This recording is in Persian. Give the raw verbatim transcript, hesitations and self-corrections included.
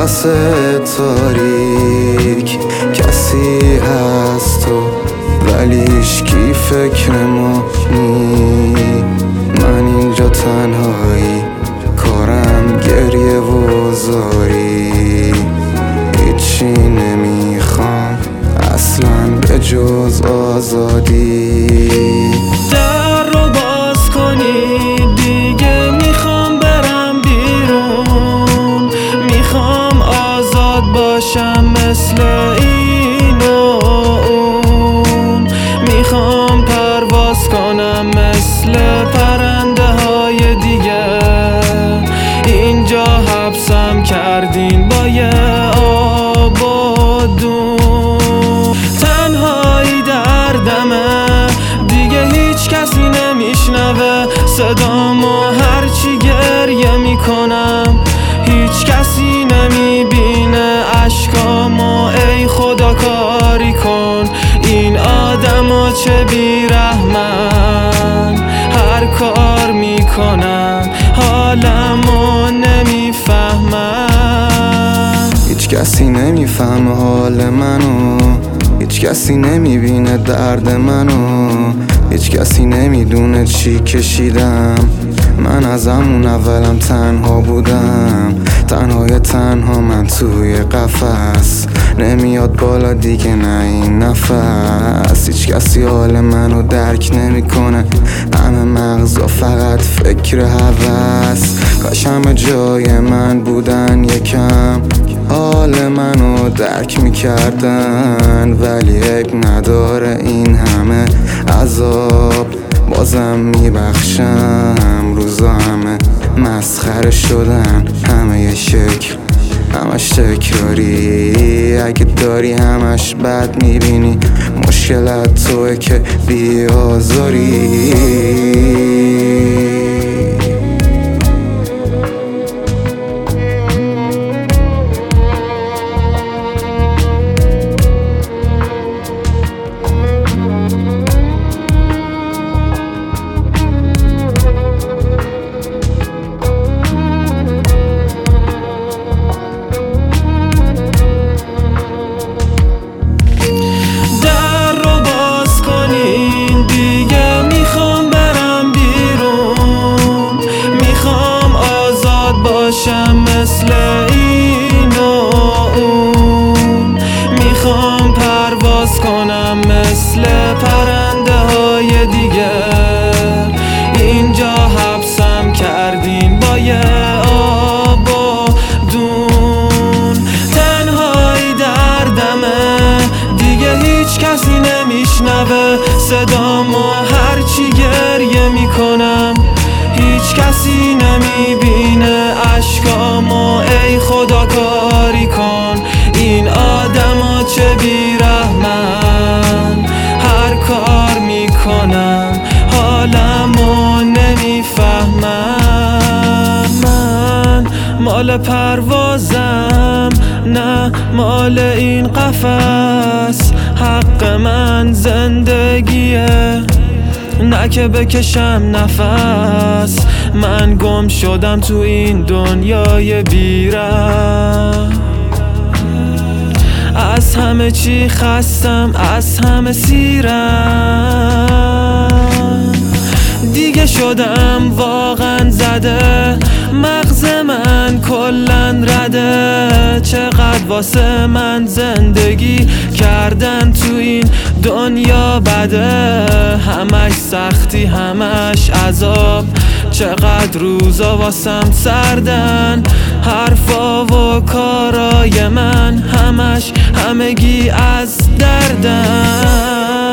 قفس تاریک کسی هست تو ولیش کی فکر ما نی. من اینجا تنهایی کارم گریه و زاری، هیچی نمیخوام اصلا به جز آزادی. در رو باز کنی دیگه میخوام برم بیرون، میخوام آزاد باشم مثل این و اون، میخوام پرواز کنم مثل پرنده های دیگه. اینجا حبسم کردین با یه آب و دون، تنهایی دردمه دیگه هیچ کسی نمیشنوه صدامو هرچی گریه میکنم، هیچ کسی نمیبینه اشکامو. ای خدا کاری کن این آدمو چه بیرحمن، هر کار میکنن حالمو نمیفهمن. هیچ کسی نمیفهمه حال منو، هیچ کسی نمیبینه درد منو، هیچ کسی نمیدونه چی کشیدم. من از همون اولم تنها بودم، تنهای تنها من توی قفس، نمیاد بالا دیگه نه این نفس. هیچ کسی حال منو درک نمیکنه، همه مغزا فقط فکر هوس. کاش همه جای من بودن یکم حال منو درک میکردن، ولی عیب نداره این همه عذاب بازم میبخشم. روزا همه مسخره شدن، همه یه شکل همش تکراری. اگه داری همش بد میبینی مشکلت توه که بیازاری. مثل این و اون، میخوام پرواز کنم مثل پرنده های دیگه. اینجا حبسم کردین با یه آب و دون، تنهایی دردمه دیگه هیچ کسی نمیشنوه صدامو هرچی گریه میکنم، هیچ کسی نمیبینه اشکامو. ای خدا کاری کن این آدمو چه بیرحمن، هر کار میکنم حالمو نمیفهمم. من مال پروازم نه مال این قفس، حق من زندگیه نه که بکشم نفس. من گم شدم تو این دنیای بی‌رحم، از همه چی خستم، از همه سیرم. دیگه شدم واقعا زده، مغز من کلن رده. چقدر واسه من زندگی کردن تو این دنیا بده، همش سختی همش عذاب. چقدر روزا واسم سردن، حرفا و کارای من همش همگی از دردن.